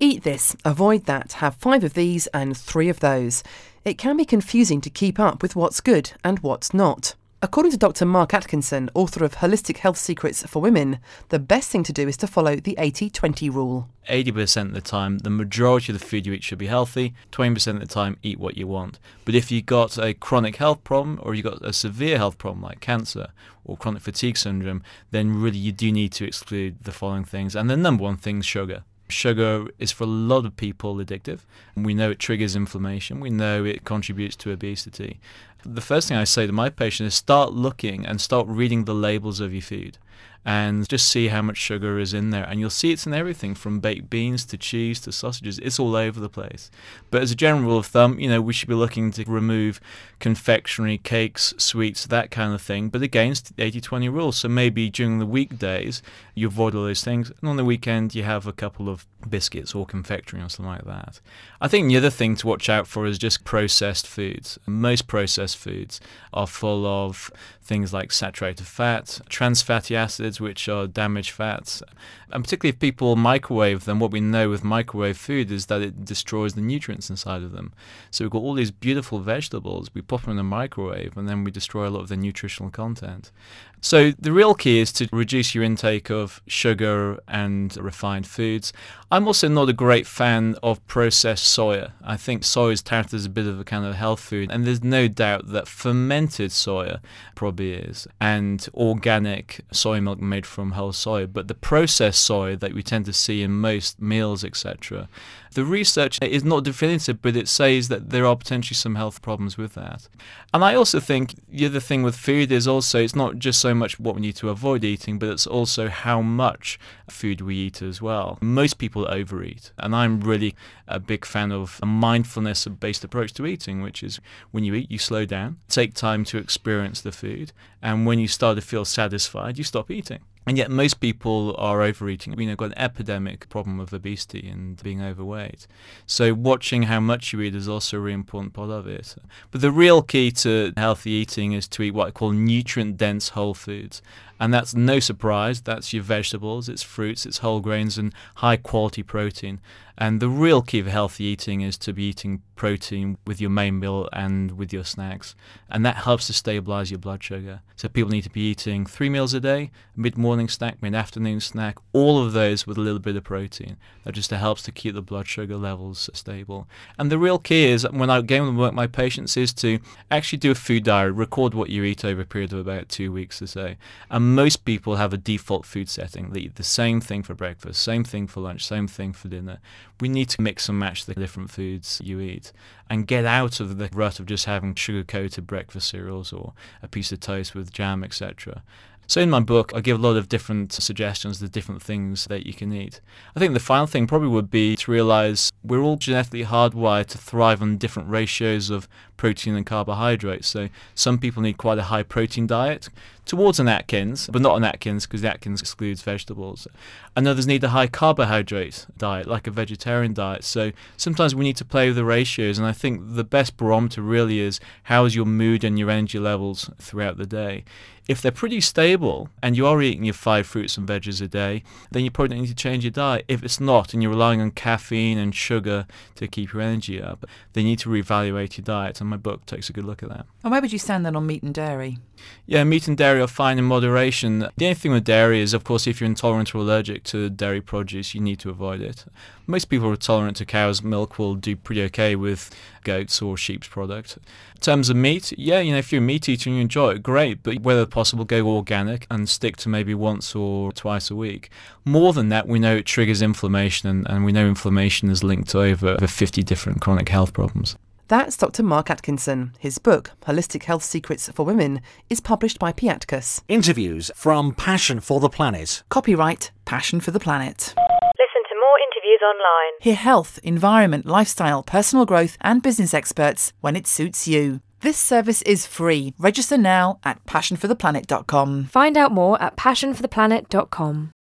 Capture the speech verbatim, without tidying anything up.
Eat this, avoid that, have five of these and three of those. It can be confusing to keep up with what's good and what's not. According to Doctor Mark Atkinson, author of Holistic Health Secrets for Women, the best thing to do is to follow the eighty twenty rule. eighty percent of the time, the majority of the food you eat should be healthy. twenty percent of the time, eat what you want. But if you've got a chronic health problem or you've got a severe health problem like cancer or chronic fatigue syndrome, then really you do need to exclude the following things. And the number one thing is sugar. Sugar is for a lot of people addictive. We know it triggers inflammation. We know it contributes to obesity. The first thing I say to my patients is start looking and start reading the labels of your food and just see how much sugar is in there. And you'll see it's in everything from baked beans to cheese to sausages. It's all over the place. But as a general rule of thumb, you know, we should be looking to remove confectionery, cakes, sweets, that kind of thing. But again, it's the eighty twenty rule. So maybe during the weekdays, you avoid all those things. And on the weekend, you have a couple of biscuits or confectionery or something like that. I think the other thing to watch out for is just processed foods. Most processed foods are full of things like saturated fat, trans fatty acids, which are damaged fats. And particularly if people microwave them, what we know with microwave food is that it destroys the nutrients inside of them. So we've got all these beautiful vegetables, we pop them in the microwave, and then we destroy a lot of the nutritional content. So the real key is to reduce your intake of sugar and refined foods. I'm also not a great fan of processed soya. I think soya is touted as a bit of a kind of health food, and there's no doubt that fermented soya probably is, and organic soy milk made from whole soy. But the processed soy that we tend to see in most meals, et cetera, the research is not definitive, but it says that there are potentially some health problems with that. And I also think the other thing with food is also it's not just so much what we need to avoid eating, but it's also how much food we eat as well. Most people overeat, and I'm really a big fan of a mindfulness-based approach to eating, which is when you eat, you slow down, take time to experience the food, and when you start to feel satisfied, you stop eating. And yet most people are overeating. We know, got an epidemic problem of obesity and being overweight. So watching how much you eat is also a really important part of it. But the real key to healthy eating is to eat what I call nutrient-dense whole foods. And that's no surprise. That's your vegetables, it's fruits, it's whole grains, and high-quality protein. And the real key of healthy eating is to be eating protein with your main meal and with your snacks. And that helps to stabilize your blood sugar. So people need to be eating three meals a day, a mid-morning snack, mid-afternoon snack, all of those with a little bit of protein. That just helps to keep the blood sugar levels stable. And the real key is, when I go and work with my patients, is to actually do a food diary, record what you eat over a period of about two weeks or so. And most people have a default food setting. They eat the same thing for breakfast, same thing for lunch, same thing for dinner. We need to mix and match the different foods you eat and get out of the rut of just having sugar-coated breakfast cereals or a piece of toast with jam, et cetera. So in my book, I give a lot of different suggestions, the different things that you can eat. I think the final thing probably would be to realize we're all genetically hardwired to thrive on different ratios of protein and carbohydrates. So some people need quite a high protein diet towards an Atkins, but not an Atkins because the Atkins excludes vegetables. And others need a high carbohydrate diet, like a vegetarian diet. So sometimes we need to play with the ratios, and I think the best barometer really is how is your mood and your energy levels throughout the day. If they're pretty stable and you are eating your five fruits and veggies a day, then you probably don't need to change your diet. If it's not and you're relying on caffeine and sugar to keep your energy up, then you need to reevaluate your diet, and my book takes a good look at that. And where would you stand then on meat and dairy? Yeah, meat and dairy are fine in moderation. The only thing with dairy is, of course, if you're intolerant or allergic to dairy produce, you need to avoid it. Most people who are tolerant to cow's milk will do pretty okay with goats or sheep's product. In terms of meat, yeah, you know, if you're a meat eater and you enjoy it, great, but whether possible, go organic and stick to maybe once or twice a week. More than that, we know it triggers inflammation, and, and we know inflammation is linked to over, over fifty different chronic health problems. That's Doctor Mark Atkinson. His book, Holistic Health Secrets for Women, is published by Piatkus. Interviews from Passion for the Planet. Copyright Passion for the Planet. Listen to more interviews online. Hear health, environment, lifestyle, personal growth and business experts when it suits you. This service is free. Register now at passion for the planet dot com. Find out more at passion for the planet dot com.